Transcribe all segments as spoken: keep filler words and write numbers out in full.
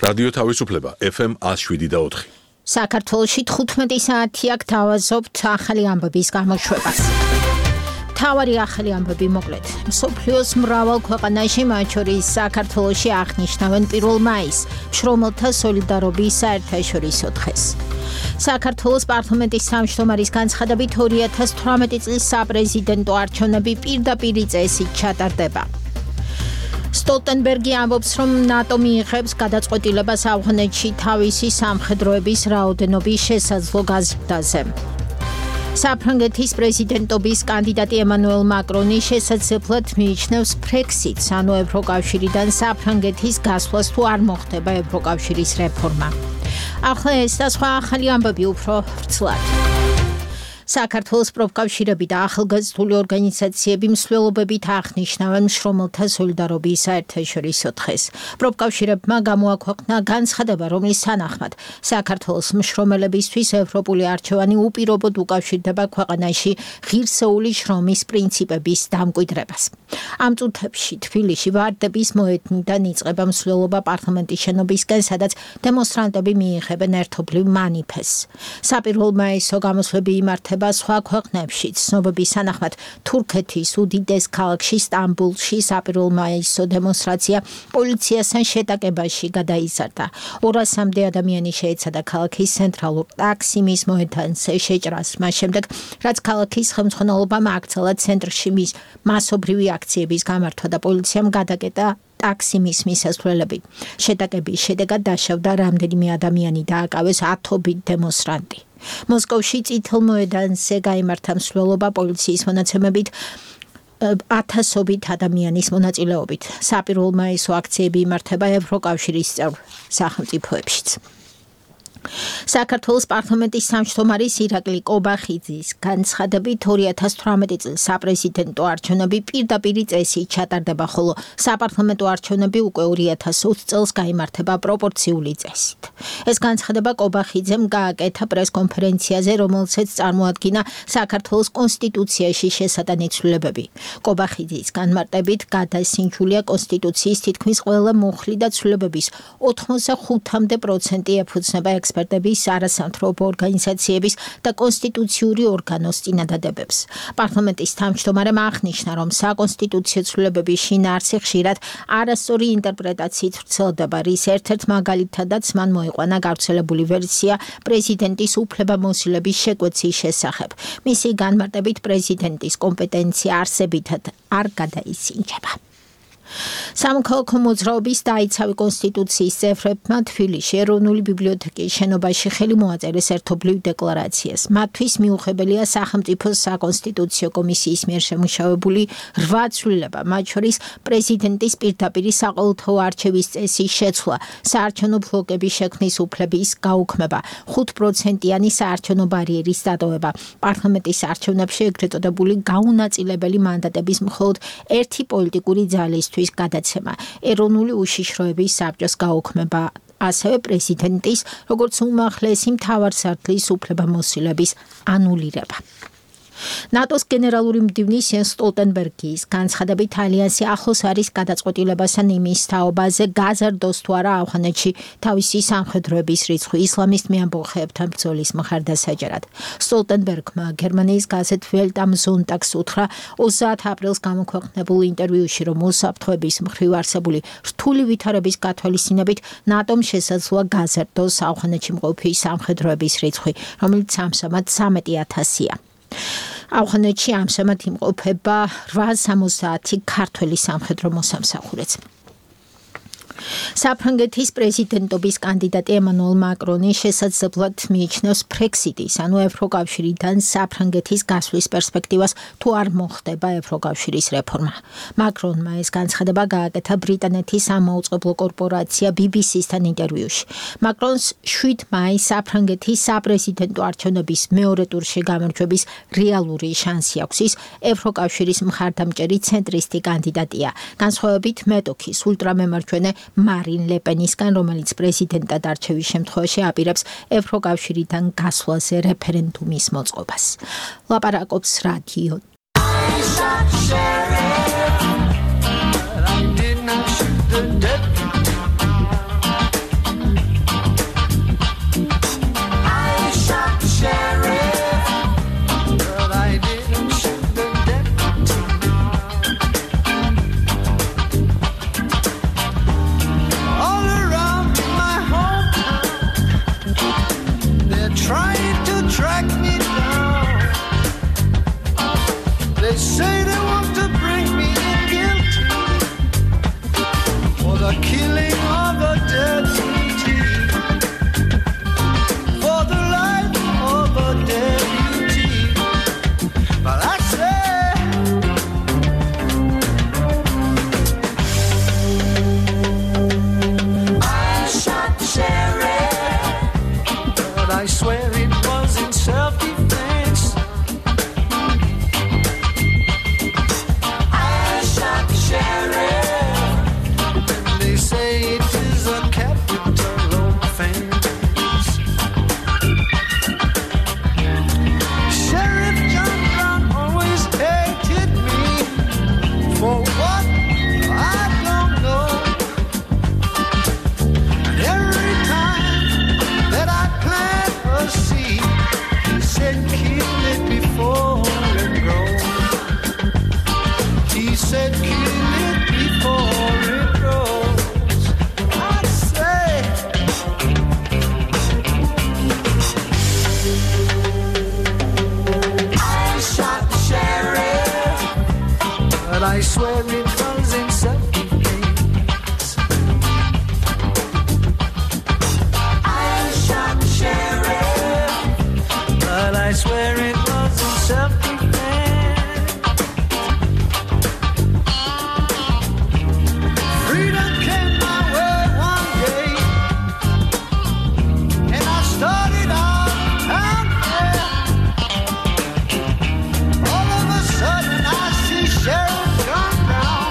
რადიო თავისუფლება ეფ ემ one oh seven და four. საქართველოში თხუთმეტი საათი აქ თავაზობთ ახალი ამბების გამოშვებას. თავარი ახალი ამბები მოკლედ. მსოფლიოს მრავალ ქვეყანაში, მათ შორის საქართველოში აღნიშნავენ პირველ მაისს, მშრომელთა სოლიდარობის საერთაშორისო დღეს. საქართველოს პარლამენტის თავმჯდომარის განცხადებით two thousand eighteen წლის საპრეზიდენტო არჩევნები პირდაპირი წესით ჩატარდება. სტოლტენბერგი ამბობს, რომ ნატო მიიღებს გადაწყვეტილებას ავღანეთში თავისი სამხედროების რაოდენობის შესაძლო გაზრდაზე. საფრანგეთის პრეზიდენტობის კანდიდატი ემანუელ მაკრონი შესაძლებლად მიიჩნევს ბრექსიტს, ანუ ევროკავშირიდან საფრანგეთის გასვლას თუ არ მოხდება ევროკავშირის რეფორმა. ახლა ეს და სხვა ახალი ამბები უფრო ვრცლად. საქართველოს პროფკავშირები და ახალგაზრდული ორგანიზაციები მსვლელობებით აღნიშნავენ მშრომელთა სოლიდარობის საერთაშორისო დღეს. პროფკავშირებმა გამოაქვეყნა განცხადება, რომლის თანახმად საქართველოს მშრომელებისთვის ევროპული არჩევანი უპირობოდ უკავშირდება ქვეყანაში ღირსეული შრომის პრინციპების დამკვიდრებას. ამ წუთებში თბილისში ვარდების მოედნიდან იწყება მსვლელობა პარლამენტის შენობისკენ, სადაც დემონსტრანტები მიიღებენ ერთობლივ მანიფესტს. საპირველ მაისო გამოსვლები იმართება სხვა ქვეყნებში. ცნობების თანახმად თურქეთის უდიდეს ქალაქში სტამბულში საპირველ მაისო დემონსტრაცია პოლიციასთან შეტაკებაში გადაიზარდა. ორასამდე ადამიანი შეეცადა ქალაქის ცენტრალურ ტაქსიმის მოედანზე შეჭრას, მას შემდეგ, რაც ქალაქის ხელმძღვანელობამ აქცია ცენტრში მის მასობრივი აქციების გამართვა და პოლიციამ გადაკეტა ტაქსიმის მისასვლელები. შეტაკების შედეგად დაშავდა რამდენიმე ადამიანი და აკავეს ათობით დემონსტრანტი. მოსკოვში წითელ მოედანზე გაიმართა მსვლელობა პოლიციის მონაცემებით ათასობით ადამიანის მონაწილეობით. საპირველ მაისო აქციები იმართება ევროკავშირის წევრ სახელმწიფოებშიც. საქართველოს პარლამენტის თავმჯდომარის ირაკლი კობახიძის განცხადებით two thousand eighteen წლის საპრეზიდენტო არჩევნები პირდაპირი წესით ჩატარდება, ხოლო საპარლამენტო არჩევნები უკვე two thousand eight წელს გაიმართება პროპორციული წესით. ეს განცხადება კობახიძემ გააკეთა პრესკონფერენციაზე, რომელზეც წარმოადგინა საქართველოს კონსტიტუციაში შესატანი ცვლილებები. კობახიძის განმარტებით გადასინჯულია კონსტიტუციის თითქმის ყველა მუხლი და ცვლილებების ოცდახმთ პროცენტი ეფუძნება ექსპერტების, არასამთავრობო ორგანიზაციების და კონსტიტუციური ორგანოს წინადადებებს. პარლამენტის თავმჯდომარემ აღნიშნა, რომ საკონსტიტუციო ცვლილებების შინაარსი ხშირად არასწორი ინტერპრეტაციით ვრცელდება, რის ერთ-ერთ მაგალითადაც მან მოიყვანა გავრცელებული ვერსია პრეზიდენტის უფლებამოსილების შეკვეცის შესახებ. მისი განმარტებით პრეზიდენტის კომპეტენცია არსებითად არ გადაისინჯება. სამოქალაქო მოძრაობის დაიცავი კონსტიტუციის წევრებმა თბილისში ეროვნული ბიბლიოთეკის შენობაში ხელი მოაწერეს ერთობლივ დეკლარაციას. მათთვის მიუღებელია სახელმწიფოს საკონსტიტუციო კომისიის მიერ შემუშავებული რვა ცვლილება, მათ შორის პრეზიდენტის პირდაპირი საყოველთაო არჩევის წესის შეცვლა, საარჩევნო ბლოკების შექმნის უფლების გაუქმება, ხუთ პროცენტიანი საარჩევნო ბარიერის დატოვება, პარლამენტის არჩევნებში ეგრეთ წოდებული გაუნაწილებელი მანდატების მხოლოდ ერთი პოლიტიკური ძალისთვის გადაცემა, ეროვნული უშიშროების საბჭოს გაუქმება, ასევე პრეზიდენტის, როგორც უმაღლესი მთავარსარდლის უფლებამოსილების ანულირება. ნატოს გენერალური მდივნის იენს სტოლტენბერგის განცხადებით ალიანსი ახლოს არის გადაწყვეტილებასთან იმის თაობაზე გაზარდოს თუ არა ავღანეთში თავისი სამხედროების რიცხვი ისლამისტ მეამბოხეებთან ბრძოლის მხარდასაჭერად. სტოლტენბერგმა გერმანიის გაზეთ Welt am Sonntag უთხრა ოცდაათ აპრილს გამოქვეყნებულ ინტერვიუში, რომ უსაფრთხოების მხრივ არსებული რთული ვითარების გათვალისწინებით ნატომ შესაძლოა გაზარდოს ავღანეთში მყოფი სამხედროების რიცხვი, რომელიც ამჟამად სამეტი ათასია. ავღანეთში ამჟამად იმყოფება რვასამოცდაათი ქართველი სამხედრო მოსამსახურეც. საფრანგეთის პრეზიდენტობის კანდიდატი ემანუელ მაკრონი შესაძლებლად მიიჩნევს ბრექსიტის, ანუ ევროკავშირიდან საფრანგეთის გასვლის პერსპექტივას თუ არ მოხდება ევროკავშირის რეფორმა. მაკრონმა ეს განცხადება გააკეთა ბრიტანეთის სამაუწყებლო კორპორაცია ბი ბი სისთან ინტერვიუში. მაკრონს შვიდ მაისს საფრანგეთის საპრეზიდენტო არჩევნების მეორე ტურში გამარჯვების რეალური შანსი აქვს. ის ევროკავშირის მხარდამჭერი ცენტრისტი კანდიდატია, განსხვავებით მეტოქის ულტრამემარჯვენე მარინ ლეპენისგან, რომელიც პრეზიდენტად არჩევის შემთხვევაში აპირებს ევროკავშირიდან გასვლაზე რეფერენდუმის მოწყობას. ლაპარაკობს რადიო. swear it was in self-defense. I shot the sheriff, but I swear it was in self-defense. Freedom came my way one day, and I started out out there. All of a sudden I see Sheriff come down.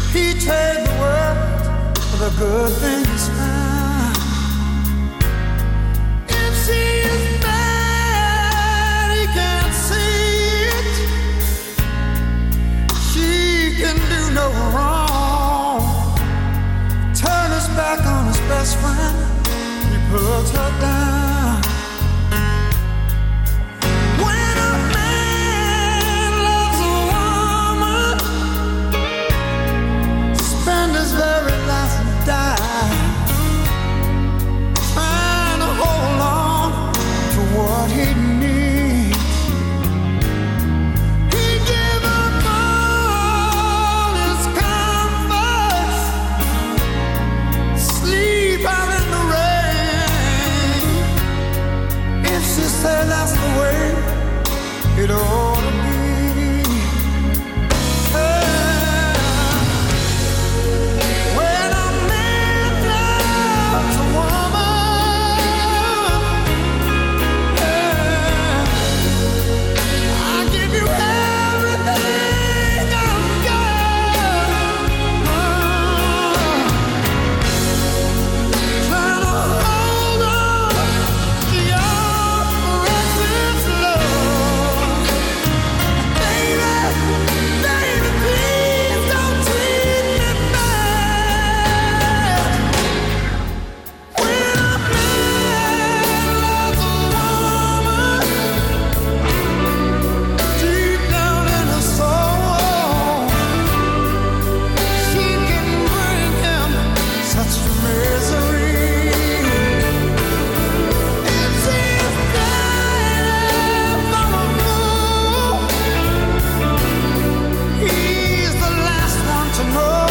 He trade the world for the good things found. If she is bad, he can't see it. She can do no wrong. Turn his back on his best friend. He puts her down. When a man loves a woman, spend his very life and die, trying to hold on to what he needs. He give up all his comforts, sleep out in the rain. If she said that's the way it ought to be. When a man loves a woman, I give you everything I've got. Trying to hold on to your precious love. Baby, baby, please don't treat me bad. When a man loves a woman, deep down in her soul, she can bring him such misery. If she's bad from a fool, he's the last one to know.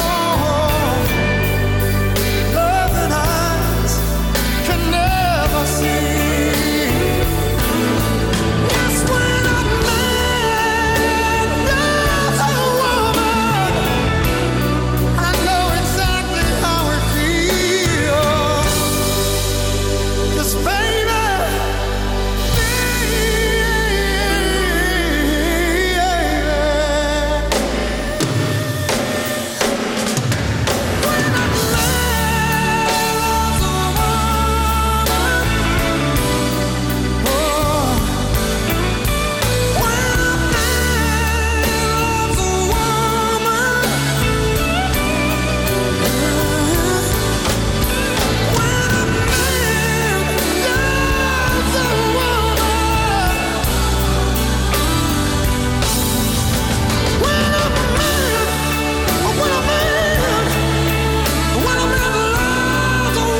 Loving eyes can never see. Yes, when a man loves a woman, I know exactly how it feels. 'Cause baby, when a man loves a woman, oh, when a man loves a woman, when a man loves a woman, when a man, when a man, when a man loves a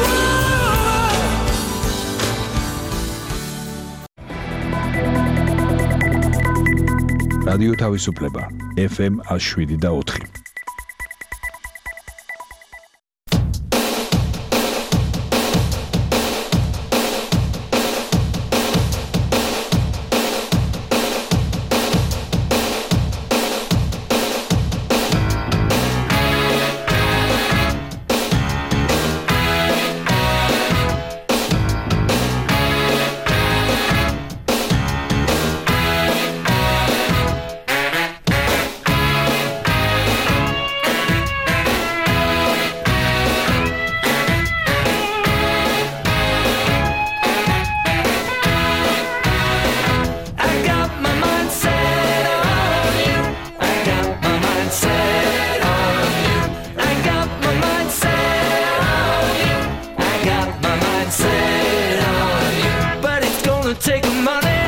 woman. რადიო თავისუფლება ეფ ემ one oh seven და four. I got my mind set on you. I got my mind set on you. I got my mind set on you. I got my mind set on you. But it's gonna take money,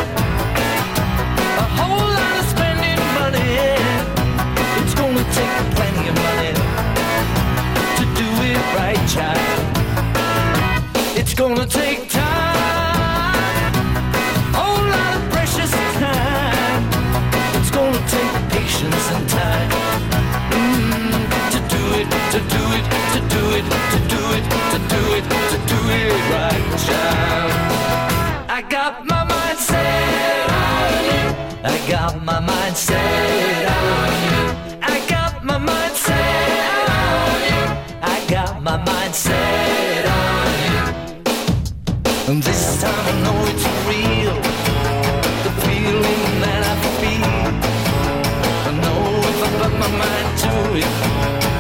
a whole lot of spending money. It's gonna take plenty of money to do it right, child. It's gonna take time, whole lot of precious time. It's gonna take patience and time mm, to do it, to do it, to do it, to do it, to do it, to do it right, child. I got my mind set on you. I got my mind set on you. I got my mind set on you. I got my mind set on you. And this time I know it's real, the feeling that I feel. I know if I put my mind to it,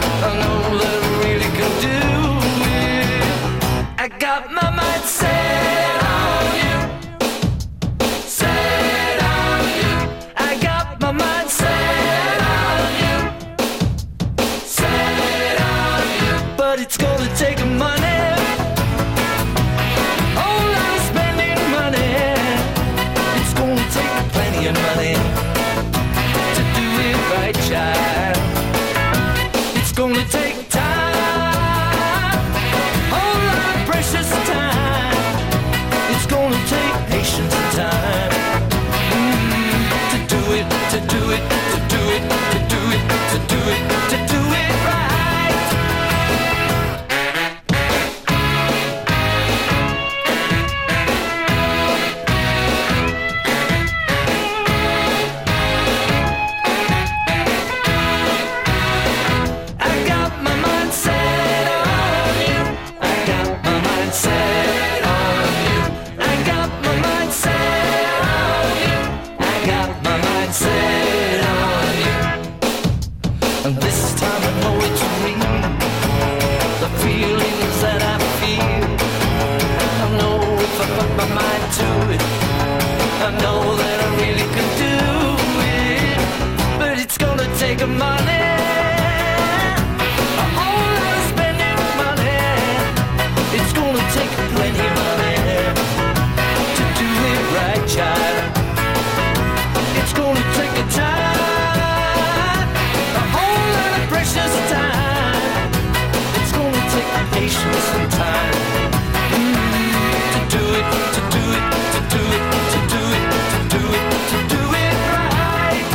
got my mind set on you, set on you. I got my mind set on you, set on you. But it's gonna take money, whole lot of spending money. It's gonna take plenty of money to do it right, child. It's gonna take time, whole lot of precious time. It's gonna take patience and time mm, to do it, to do it, to do it, to do it, to do it, to do it right. I got my mind set on you. I got my mind set on you. I got my mind set on you. I got my mind set on you. And this time I know it's real. The feelings that I feel. I know if I put my mind to it, I know that I really can do it. But it's gonna take a money, a whole lot of spending money. It's gonna take plenty of money to do it right, child. It's gonna take a time, a whole lot of precious time. It's gonna take patience and time mm, to do it, to do it, to do it, to do it, to do it, to do it right.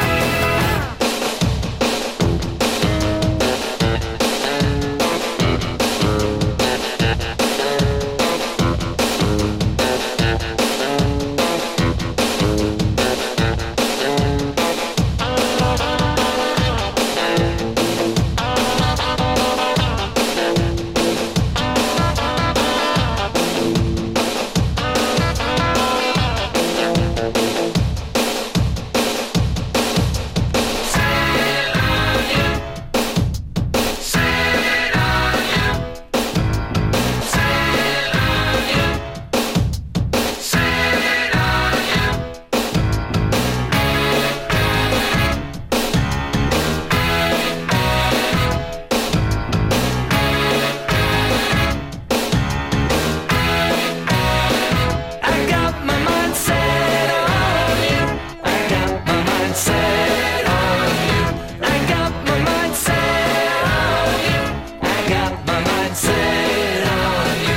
I got my mind set on you. I got my mind set on you. I got my mind set on you. I got my mind set on you.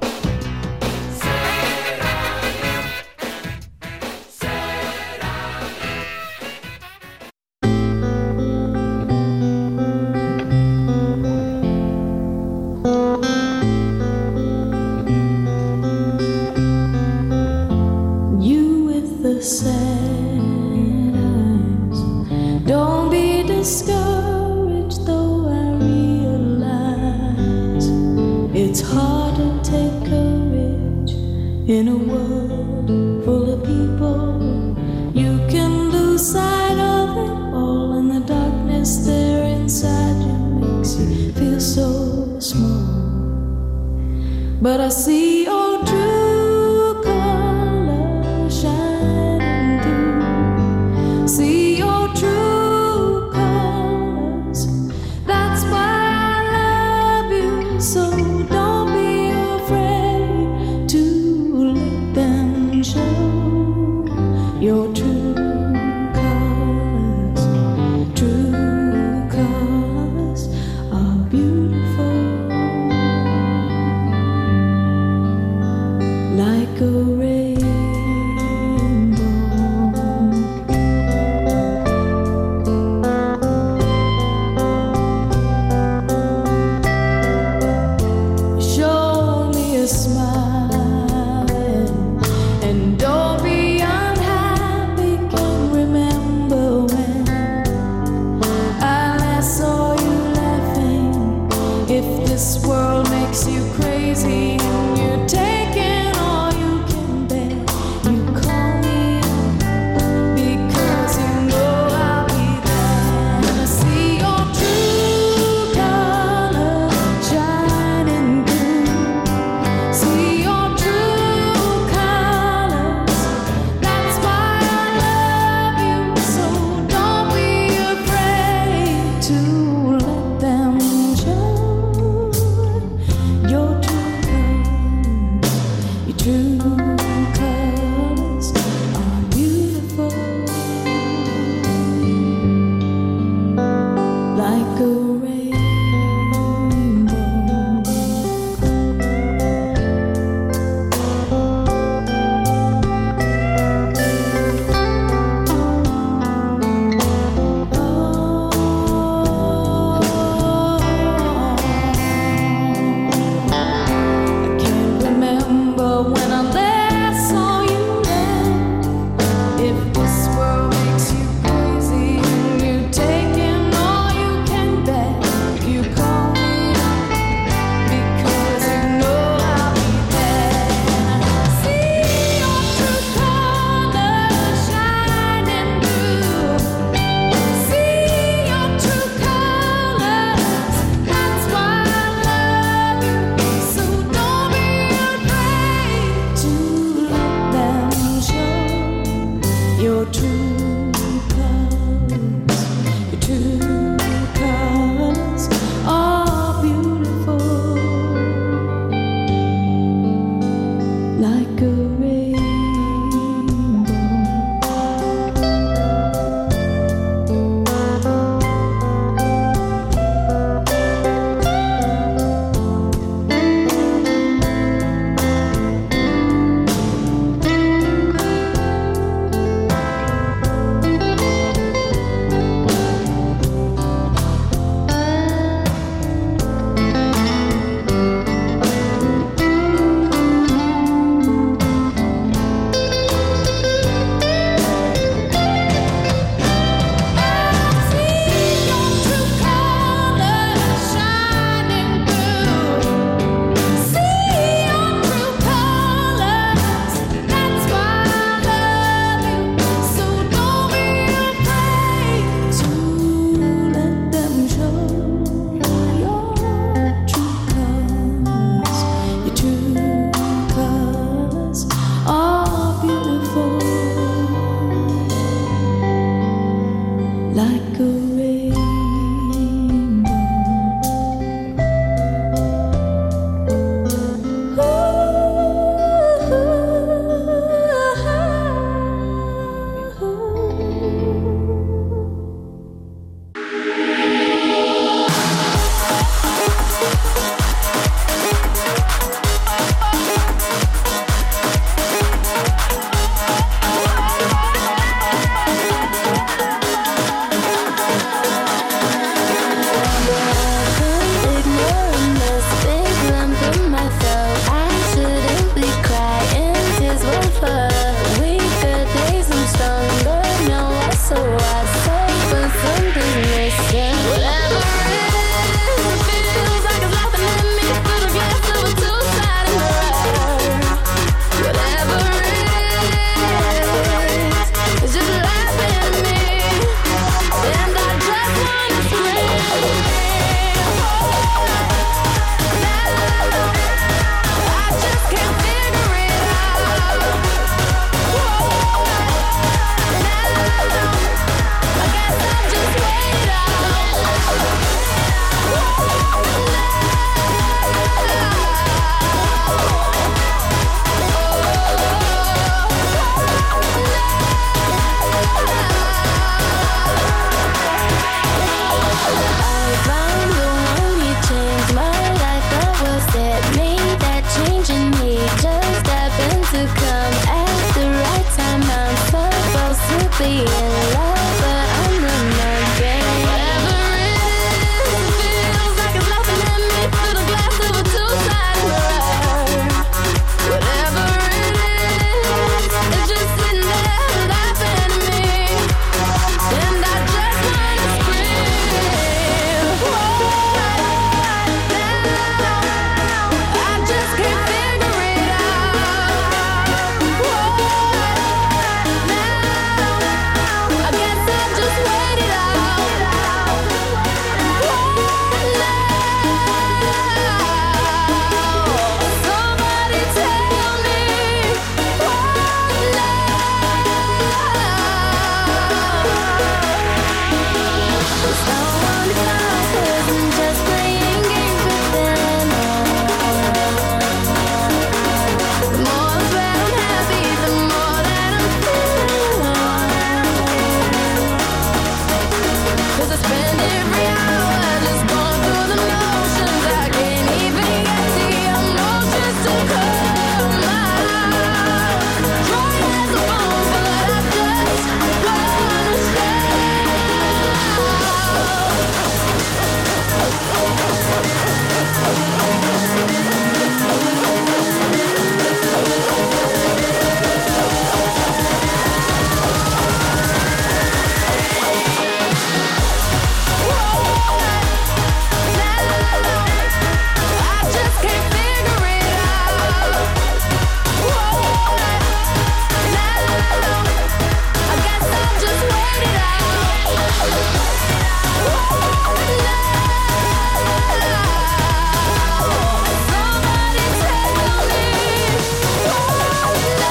Set on you. Set on you. You with the sad eyes, don't be discouraged, though I realize it's hard to take courage in a world full of people. You can lose sight of it all, and the darkness there inside you makes you feel so small. But I see your true colors shining through. See your true colors. That's why I love you. So don't be afraid to let them show your true colors. True colors are beautiful. Like a rainbow. Show me a smile, and don't be unhappy. Can remember when I last saw you laughing. If this world makes you crazy and you're taking all you can bear, you call me up, because you know I'll be there. And I see your true colors shining through. spend every hour just going through the motions. I can't even get the emotions to come out. Dry as a bone, but I just wanna I just can't figure it out. Whoa, now I guess I'll just wait it out. Whoa, now somebody tell me.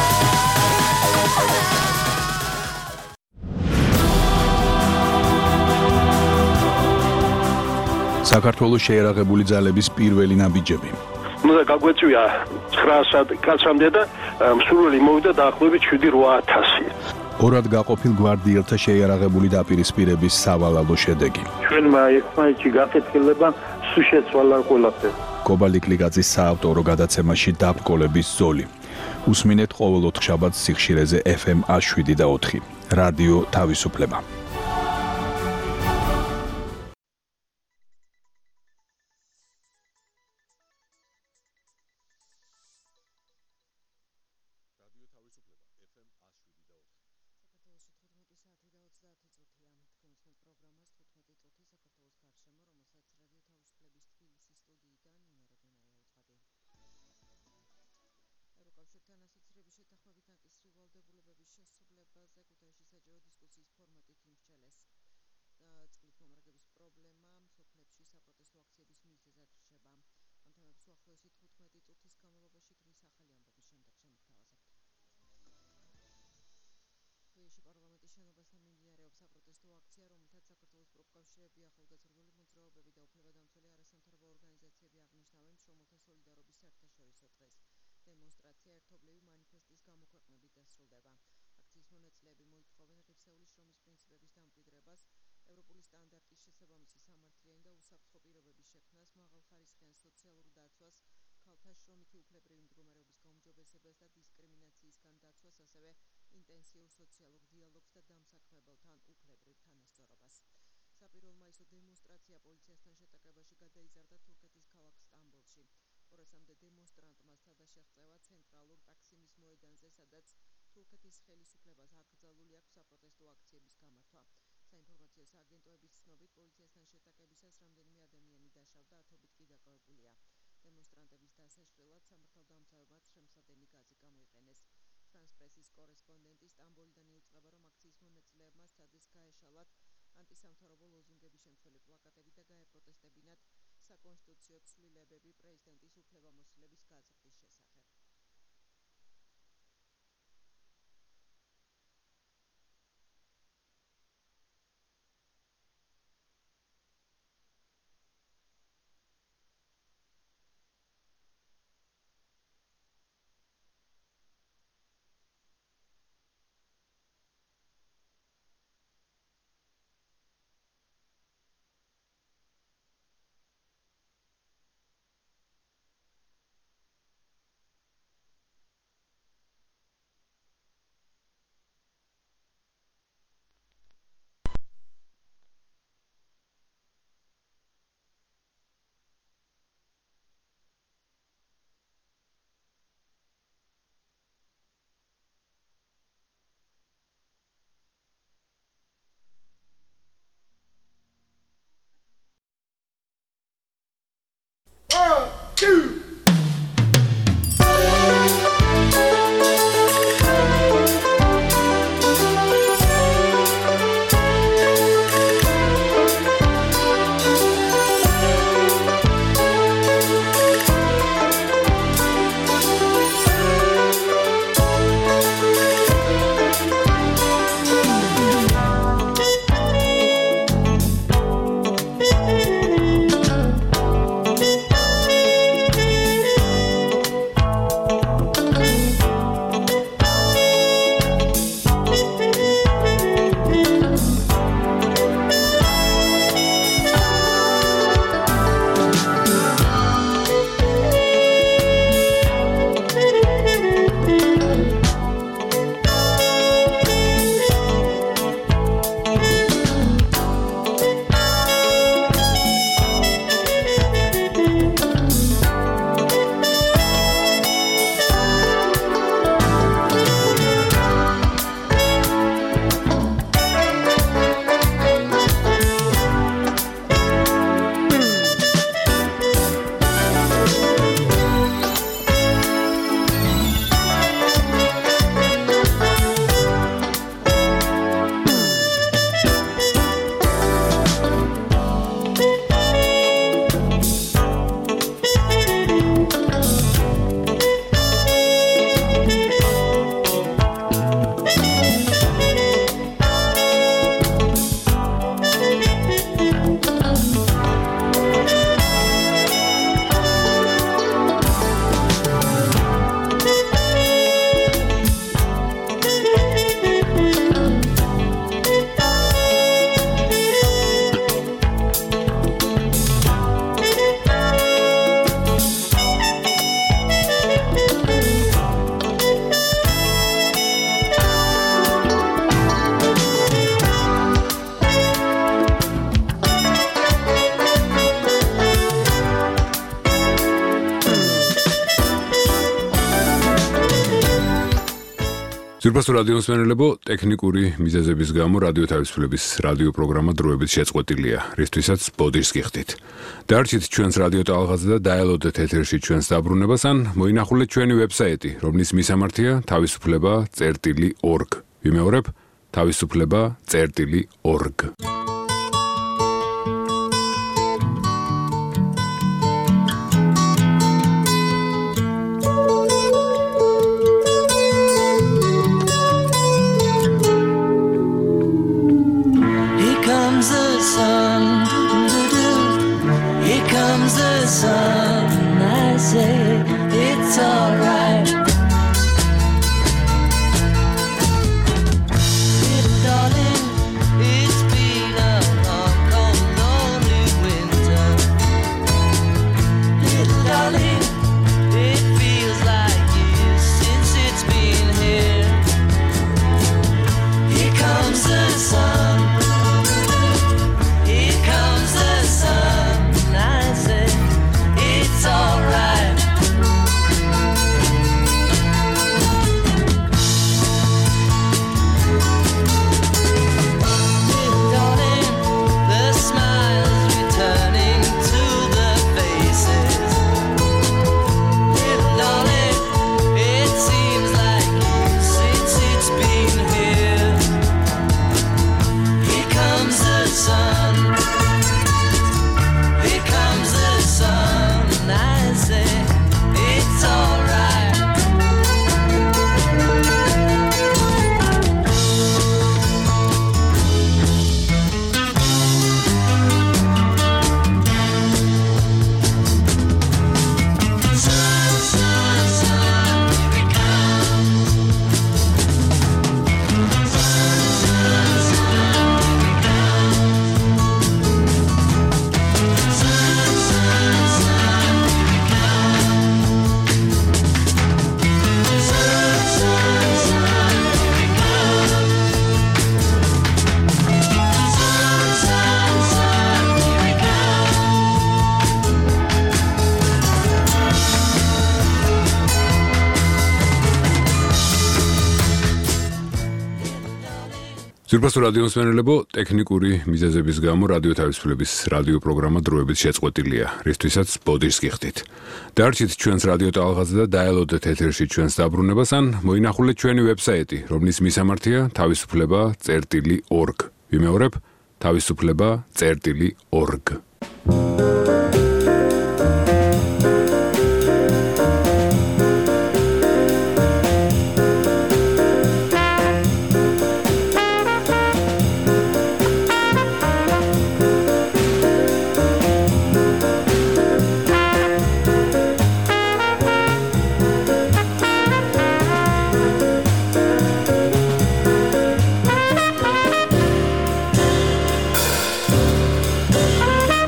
საქართველოს შეიარაღებული ძალების პირველი ნაბიჯები. უნდა გაგვეწვია ცხრა კაცამდე და მსურველი მოვიდა დაახლოებით შვიდი რვა ათასი. ორად გაყოფილ გვარდიელთა შეიარაღებული დაპირისპირების სავალალო შედეგი. ჩვენმა ერთმანეთში გაკეთილება სულ შეცვალა ყველაფერი. კობალიკლიკაძის საავტორო გადაცემაში დაბრკოლების ზოლი. უსმინეთ ყოველ ოთხშაბათს სიხშირეზე ეფ ემ ას შვიდი და ოთხი. რადიო თავისუფლება. საქართველოში თხუთმეტი საათი და ოცდაათი წუთია. თქვენ პროგრამას თხუთმეტი წუთი საქართველოს გარშემო, რომელსაც რადიო თავისუფლების თბილისის სტუდიიდან ნინო როდონაია უძღვადი. ევროკავშირთან ასოცირების შეთანხმებით ნაკისრილ ვალდებულებების შესრულებაზე ქუთაისში საჯარო დისკუსიის ფორმატით იმსჯელეს. წყლით მომრაგების პრობლემა სოფლებში საპროტესტო აქციების მიზეზად რჩება. ამ თემებს უახლოესი თხუთმეტი წუთის განმავლობაში დღის ახალი ამბების შემდეგ შემოგთავაზებთ. თბილისში პარლამენტის შენობასთან მიმდინარეობს საპროტესტო აქცია, რომელთაც საქართველოს პროფკავშირები, ახალგაზრდული მოძრაობები და უფლებადამცველი არასამთავრობო ორგანიზაციები აღნიშნავენ მშრომელთა სოლიდარობის საერთაშორისო დღეს. დემონსტრაცია ერთობლივი მანიფესტის გამოქვეყნებით დასრულდება. აქციის მონაწილეები მოითხოვენ ღირსეული შრომის პრინციპების დამკვიდრებას, ევროპული სტანდარტის შესაბამისი სამართლიანი და უსაფრთხო პირობების შექმნას, მაღალხარისხიან სოციალურ დაცვას, ქალთა შრომითი უფლებრივი მდგომარეობის გაუმჯობესებას და დისკრიმინაციისგან დაცვას, ასევე ინტენსიურ სოციალურ დიალოგს და დამსაქმებელთან უფლებრივ თანასწორობას. საპირველ მაისო დემონსტრაცია პოლიციასთან შეტაკებაში გადაიზარდა თურქეთის ქალაქ სტამბოლში. ორასამდე დემონსტრანტმა სცადა შეღწევა ცენტრალურ ტაქსიმის მოედანზე, სადაც თურქეთის ხელისუფლებას აკრძალული აქვს საპროტესტო აქციების გამართვა. საინფორმაციო სააგენტოების ცნობით, პოლიციასთან შეტაკებისას რამდენიმე ადამიანი დაშავდა, ათობით კი დაკავებულია. დემონსტრანტების დასაშლელად სამართალდამცავებმა შემსადენი გაზი გამოიყენეს. ფრანს პრესის კორესპონდენტი სტამბოლიდან იუწყება, რომ აქციის მონაწილეებმა სცადეს გაეშალათ ანტისამთავრობო ლოზუნგების შემცველი პლაკატები და გაეპროტესტებინათ საკონსტიტუციო ცვლილებები პრეზიდენტის უფლებამოსილების გაზრდის შესახებ. Ძვირფასო რადიო მსმენელებო, ტექნიკური მიზეზების გამო რადიო თავისუფლების რადიო პროგრამა დროებით შეწყვეტილია, რისთვისაც ბოდიშს გიხდით. დარჩით ჩვენს რადიო ტალღაზე და დაელოდეთ ეთერში ჩვენს დაბრუნებას, ან მოინახულეთ ჩვენი ვებსაიტი, რომლის მისამართია თავისუფლება წერტილი ორგ. ვიმეორებ, თავისუფლება წერტილი ორგ. Sun, I say it's alright. Little darling, it's been a long, cold, lonely winter. Little darling, it feels like years since it's been here. Here comes the sun. Here comes the sun, I say. It's alright. Darling, the smiles returning to the faces. Little darling, it seems like years since it's been here. Here comes the sun. Here comes the sun. I say it's alright. Sun, sun, sun, here it comes. Sun, sun, sun, here it comes. Sun, sun, sun, here it comes. Sun, sun, sun, here it comes. Sun, sun, sun, here it comes. ძვირფასო რადიო მსმენელებო, ტექნიკური მიზეზების გამო რადიო თავისუფლების რადიო პროგრამა დროებით შეწყვეტილია, რისთვისაც ბოდიშს გიხდით. დარჩით ჩვენს რადიო ტალღაზე და დაელოდეთ ეთერში ჩვენს დაბრუნებას, ან მოინახულეთ ჩვენი ვებსაიტი, რომლის მისამართია თავისუფლება წერტილი ორგ. ვიმეორებ, თავისუფლება წერტილი ორგ. Sun,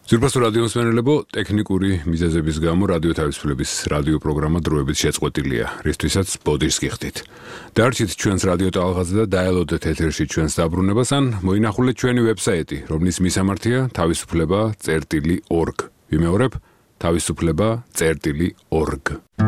ზურბასო რადიო მსმენელებო, ტექნიკური მიზეზების გამო რადიო თავისუფლების რადიო პროგრამა დროებით შეწყვეტილია, რისთვისაც ბოდიშს გიხდით. დარჩით ჩვენს რადიო ტალღაზე და დაელოდეთ ეთერში ჩვენს დაბრუნებას ან მოინახულეთ ჩვენი ვებსაიტი, რომლის მისამართია თავისუფლება წერტილი ორგ. ვიმეორებ, თავისუფლება წერტილი ორგ.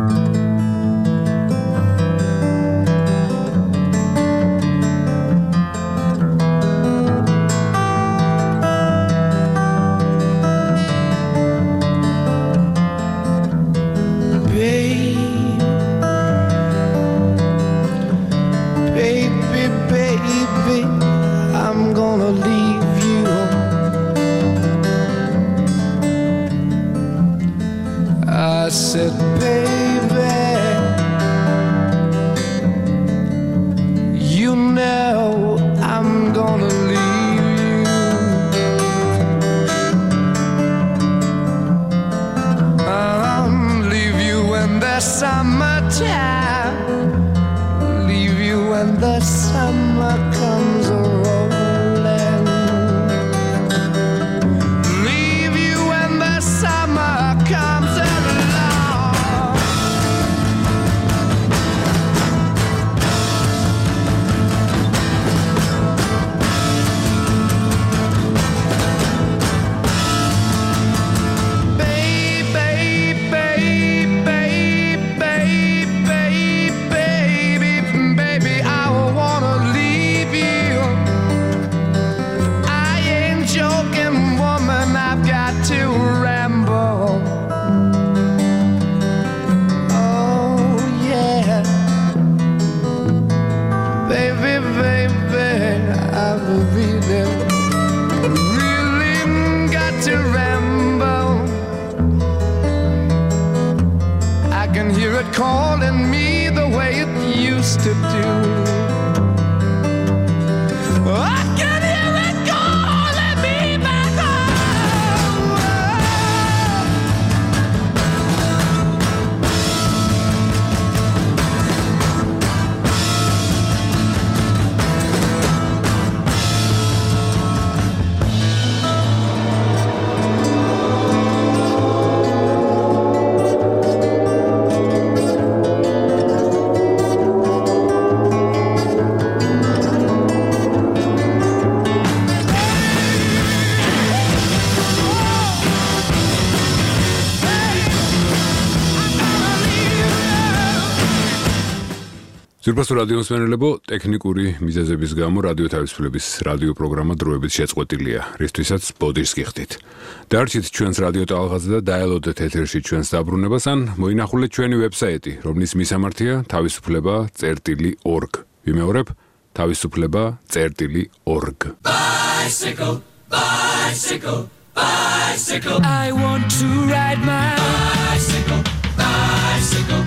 ზურბასო რადიო მსმენელებო, ტექნიკური მიზეზების გამო რადიო თავისუფლების რადიო პროგრამა დროებით შეწყვეტილია, რისთვისაც ბოდიშს გიხდით. დარჩით ჩვენს რადიო ტალღაზე და დაელოდეთ ეთერში ჩვენს დაბრუნებას ან მოინახულეთ ჩვენი ვებსაიტი, რომლის მისამართია თავისუფლება წერტილი ორგ. ვიმეორებ, თავისუფლება წერტილი ორგ. Bicycle, bicycle, bicycle. I want to ride my bicycle, bicycle.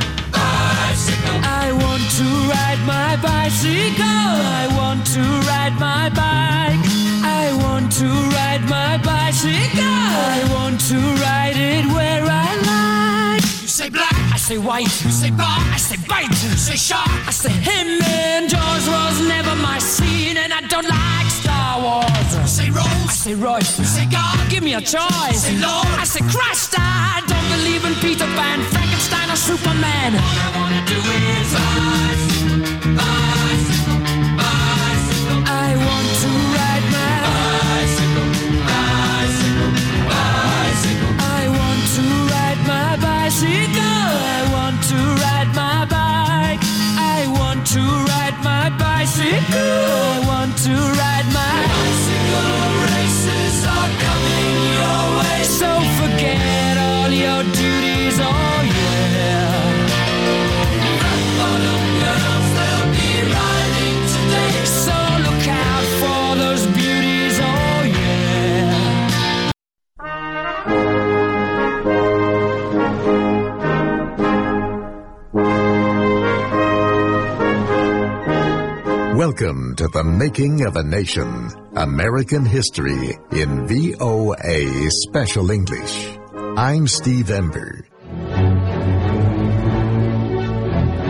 I want to ride my bicycle. I want to ride my bike. I want to ride my bicycle. I want to ride it where I like. You say black, I say white. You say bar, I say bite. You say shark, I say him. And Jaws was never my scene, and I don't like Star Wars. You say Rose, I say Royce. You say God, give me a choice. You say Lord, I say Christ. I don't believe in Peter Pan, Frankenstein, or Superman. All I wanna do is bicycle, bicycle, bicycle. I want to ride my bicycle, bicycle, bicycle. I want to ride my bicycle. I want to ride my bike. I want to ride my bicycle. I want to ride my bicycle. Races are coming your way, so forget all your duties. Oh yeah. Bottom girls, they'll be riding today, so look out for those beauties. Oh yeah. Welcome to The Making of a Nation, American History in V O A Special English. I'm Steve Ember.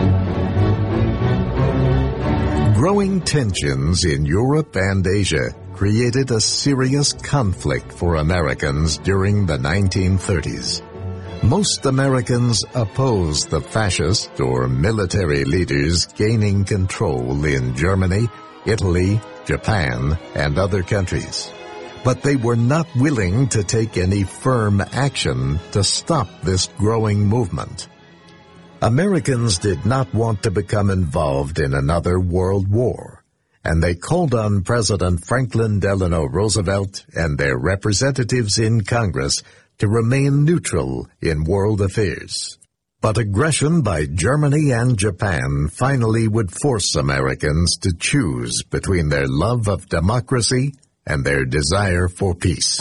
Growing tensions in Europe and Asia created a serious conflict for Americans during the nineteen thirties. Most Americans opposed the fascist or military leaders gaining control in Germany, Italy, Japan, and other countries. But they were not willing to take any firm action to stop this growing movement. Americans did not want to become involved in another world war, and they called on President Franklin Delano Roosevelt and their representatives in Congress to remain neutral in world affairs. But aggression by Germany and Japan finally would force Americans to choose between their love of democracy and their desire for peace.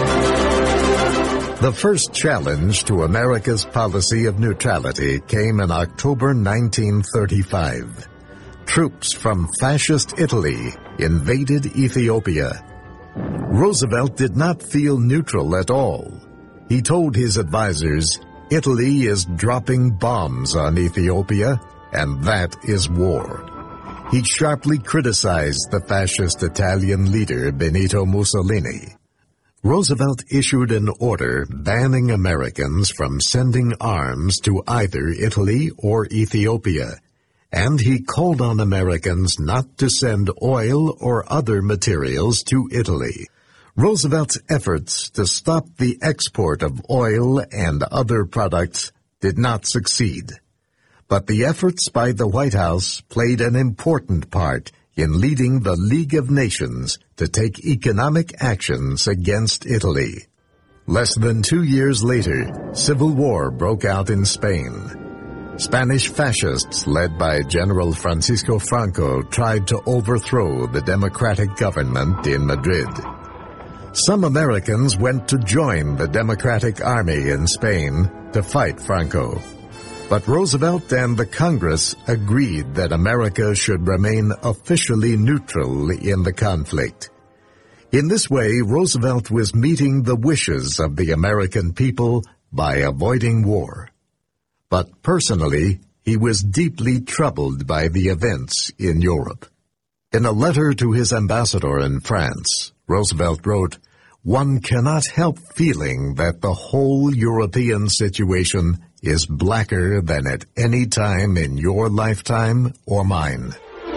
The first challenge to America's policy of neutrality came in October nineteen thirty-five. Troops from fascist Italy invaded Ethiopia. Roosevelt did not feel neutral at all. He told his advisers, "Italy is dropping bombs on Ethiopia, and that is war." He sharply criticized the fascist Italian leader Benito Mussolini. Roosevelt issued an order banning Americans from sending arms to either Italy or Ethiopia, and he called on Americans not to send oil or other materials to Italy. Roosevelt's efforts to stop the export of oil and other products did not succeed. But the efforts by the White House played an important part in leading the League of Nations to take economic actions against Italy. Less than two years later, civil war broke out in Spain. Spanish fascists led by General Francisco Franco tried to overthrow the democratic government in Madrid. Some Americans went to join the Democratic Army in Spain to fight Franco. But Roosevelt and the Congress agreed that America should remain officially neutral in the conflict. In this way, Roosevelt was meeting the wishes of the American people by avoiding war. But personally, he was deeply troubled by the events in Europe. In a letter to his ambassador in France, Roosevelt wrote, "One cannot help feeling that the whole European situation is blacker than at any time in your lifetime or mine."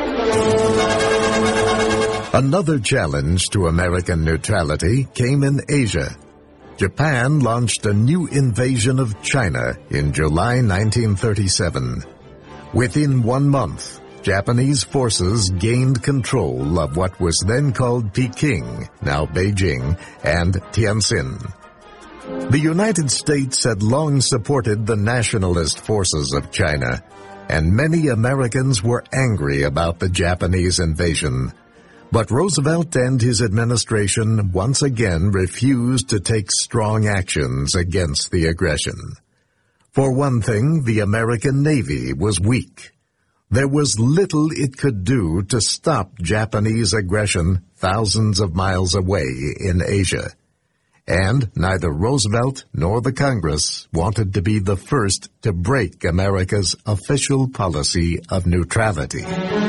Another challenge to American neutrality came in Asia. Japan launched a new invasion of China in July nineteen thirty-seven. Within one month, Japanese forces gained control of what was then called Peking, now Beijing, and Tianjin. The United States had long supported the nationalist forces of China, and many Americans were angry about the Japanese invasion. But Roosevelt and his administration once again refused to take strong actions against the aggression. For one thing, the American Navy was weak. There was little it could do to stop Japanese aggression thousands of miles away in Asia. And neither Roosevelt nor the Congress wanted to be the first to break America's official policy of neutrality.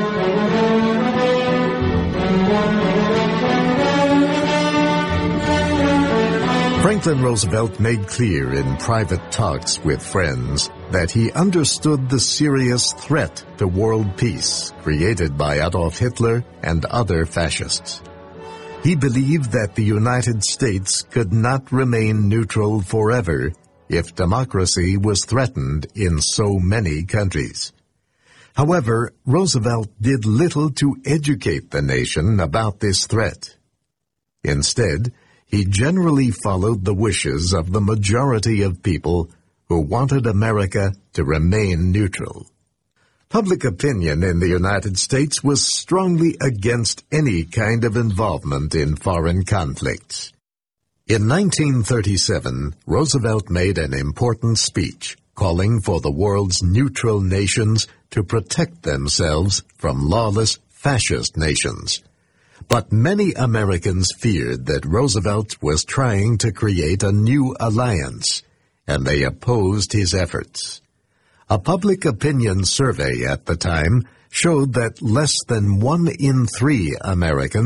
Franklin Roosevelt made clear in private talks with friends that he understood the serious threat to world peace created by Adolf Hitler and other fascists. He believed that the United States could not remain neutral forever if democracy was threatened in so many countries. However, Roosevelt did little to educate the nation about this threat. Instead, he generally followed the wishes of the majority of people who wanted America to remain neutral. Public opinion in the United States was strongly against any kind of involvement in foreign conflicts. In nineteen thirty-seven, Roosevelt made an important speech calling for the world's neutral nations to protect themselves from lawless fascist nations. But many Americans feared that Roosevelt was trying to create a new alliance, and they opposed his efforts. A public opinion survey at the time showed that less than one in three Americans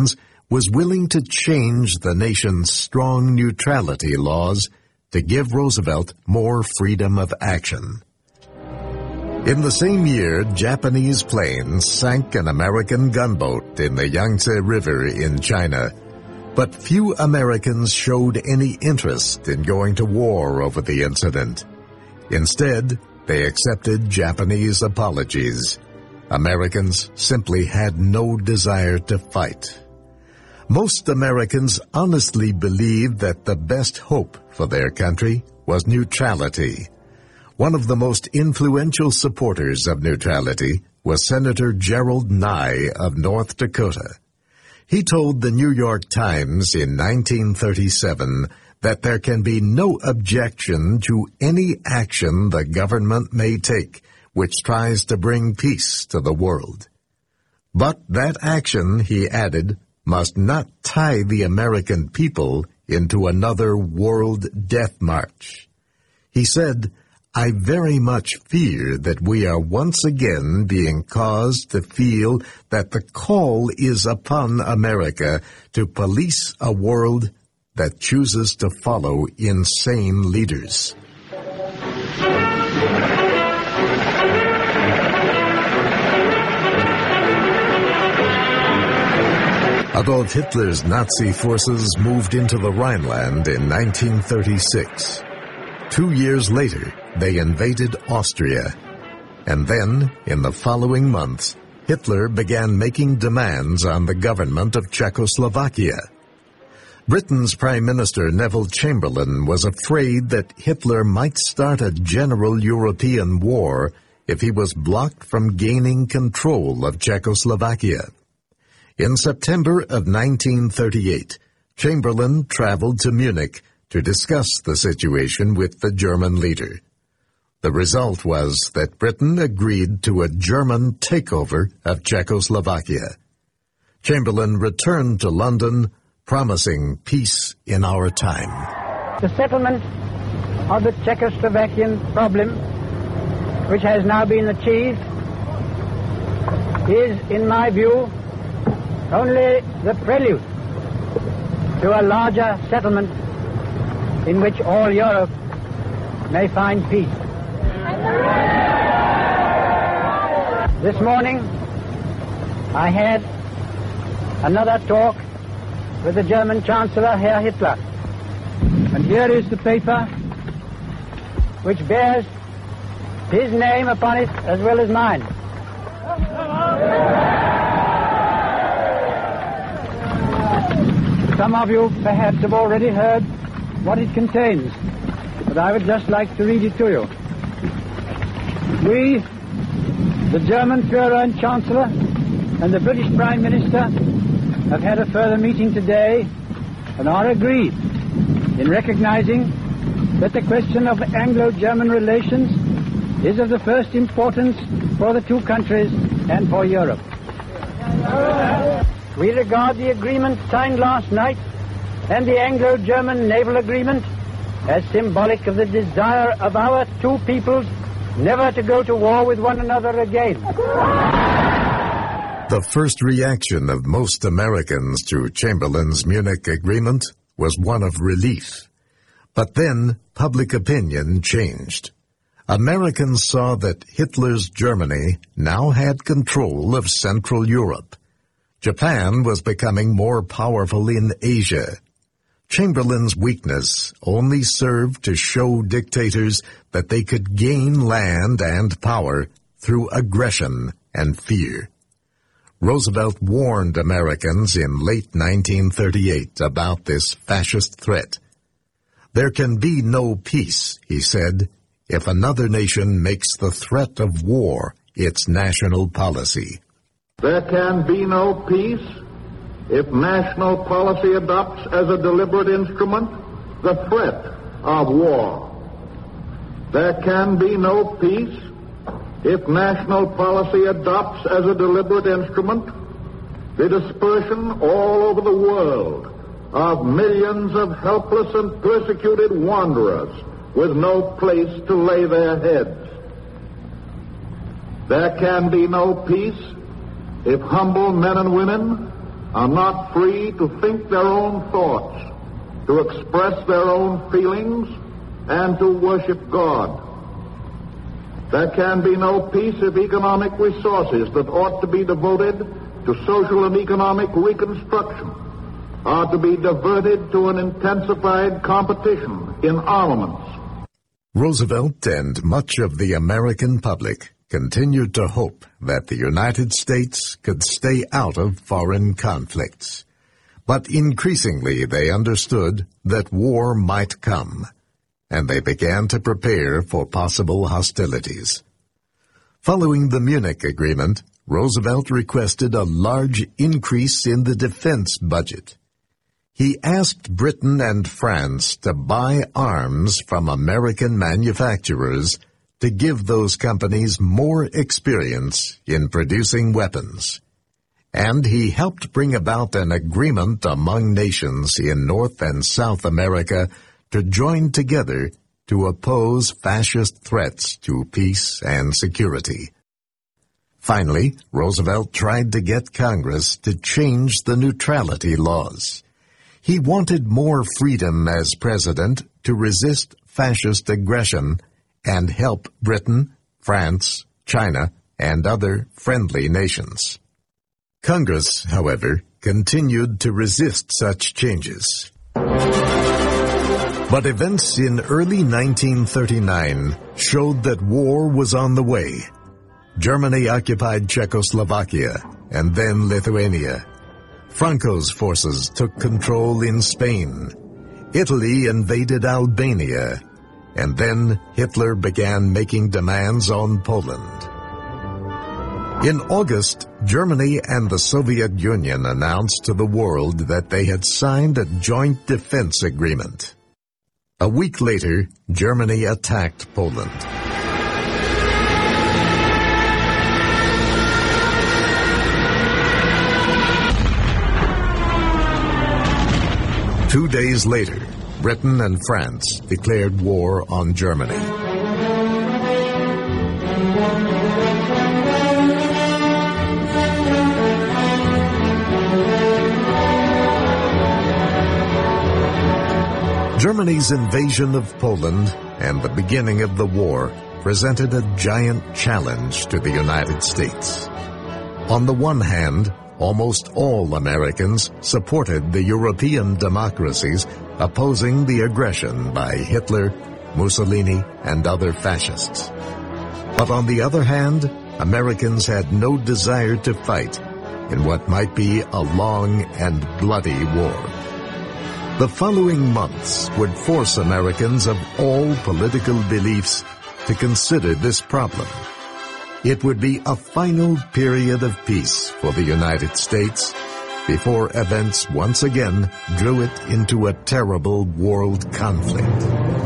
was willing to change the nation's strong neutrality laws to give Roosevelt more freedom of action. In the same year, Japanese planes sank an American gunboat in the Yangtze River in China, but few Americans showed any interest in going to war over the incident. Instead, they accepted Japanese apologies. Americans simply had no desire to fight. Most Americans honestly believed that the best hope for their country was neutrality. One of the most influential supporters of neutrality was Senator Gerald Nye of North Dakota. He told the New York Times in nineteen thirty-seven that there can be no objection to any action the government may take which tries to bring peace to the world. But that action, he added, must not tie the American people into another world death march. He said, "I very much fear that we are once again being caused to feel that the call is upon America to police a world that chooses to follow insane leaders." Adolf Hitler's Nazi forces moved into the Rhineland in nineteen thirty-six. Two years later, they invaded Austria. And then, in the following months, Hitler began making demands on the government of Czechoslovakia. Britain's Prime Minister Neville Chamberlain was afraid that Hitler might start a general European war if he was blocked from gaining control of Czechoslovakia. In September of nineteen thirty-eight, Chamberlain traveled to Munich to discuss the situation with the German leader. The result was that Britain agreed to a German takeover of Czechoslovakia. Chamberlain returned to London, promising peace in our time. The settlement of the Czechoslovakian problem, which has now been achieved, is, in my view, only the prelude to a larger settlement in which all Europe may find peace. This morning, I had another talk with the German Chancellor, Herr Hitler. And here is the paper which bears his name upon it as well as mine. Some of you perhaps have already heard what it contains, but I would just like to read it to you. We, the German Führer and Chancellor, and the British Prime Minister have had a further meeting today and are agreed in recognizing that the question of Anglo-German relations is of the first importance for the two countries and for Europe. We regard the agreement signed last night and the Anglo-German naval agreement as symbolic of the desire of our two peoples never to go to war with one another again. The first reaction of most Americans to Chamberlain's Munich agreement was one of relief. But then public opinion changed. Americans saw that Hitler's Germany now had control of Central Europe. Japan was becoming more powerful in Asia. Chamberlain's weakness only served to show dictators that they could gain land and power through aggression and fear. Roosevelt warned Americans in late nineteen thirty-eight about this fascist threat. There can be no peace, he said, if another nation makes the threat of war its national policy. There can be no peace if national policy adopts as a deliberate instrument the threat of war. There can be no peace if national policy adopts as a deliberate instrument the dispersion all over the world of millions of helpless and persecuted wanderers with no place to lay their heads. There can be no peace if humble men and women are not free to think their own thoughts, to express their own feelings, and to worship God. There can be no peace if economic resources that ought to be devoted to social and economic reconstruction are to be diverted to an intensified competition in armaments. Roosevelt and much of the American public continued to hope that the United States could stay out of foreign conflicts. But increasingly they understood that war might come, and they began to prepare for possible hostilities. Following the Munich Agreement, Roosevelt requested a large increase in the defense budget. He asked Britain and France to buy arms from American manufacturers to give those companies more experience in producing weapons. And he helped bring about an agreement among nations in North and South America to join together to oppose fascist threats to peace and security. Finally, Roosevelt tried to get Congress to change the neutrality laws. He wanted more freedom as president to resist fascist aggression and help Britain, France, China, and other friendly nations. Congress, however, continued to resist such changes. But events in early nineteen thirty-nine showed that war was on the way. Germany occupied Czechoslovakia and then Lithuania. Franco's forces took control in Spain. Italy invaded Albania. And then Hitler began making demands on Poland. In August, Germany and the Soviet Union announced to the world that they had signed a joint defense agreement. A week later, Germany attacked Poland. Two days later, Britain and France declared war on Germany. Germany's invasion of Poland and the beginning of the war presented a giant challenge to the United States. On the one hand, almost all Americans supported the European democracies opposing the aggression by Hitler, Mussolini, and other fascists. But on the other hand, Americans had no desire to fight in what might be a long and bloody war. The following months would force Americans of all political beliefs to consider this problem. It would be a final period of peace for the United States before events once again drew it into a terrible world conflict.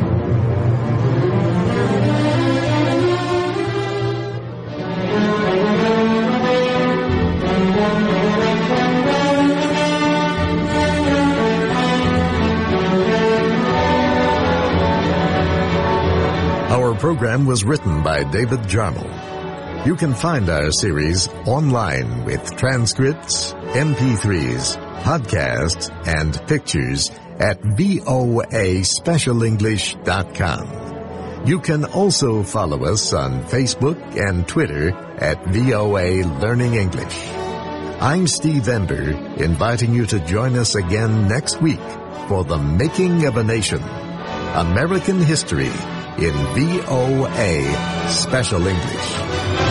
Our program was written by David Jarmel. You can find our series online with transcripts, M P threes, podcasts, and pictures at V O A special english dot com. You can also follow us on Facebook and Twitter at V O A Learning English. I'm Steve Ember, inviting you to join us again next week for The Making of a Nation, American History in V O A Special English.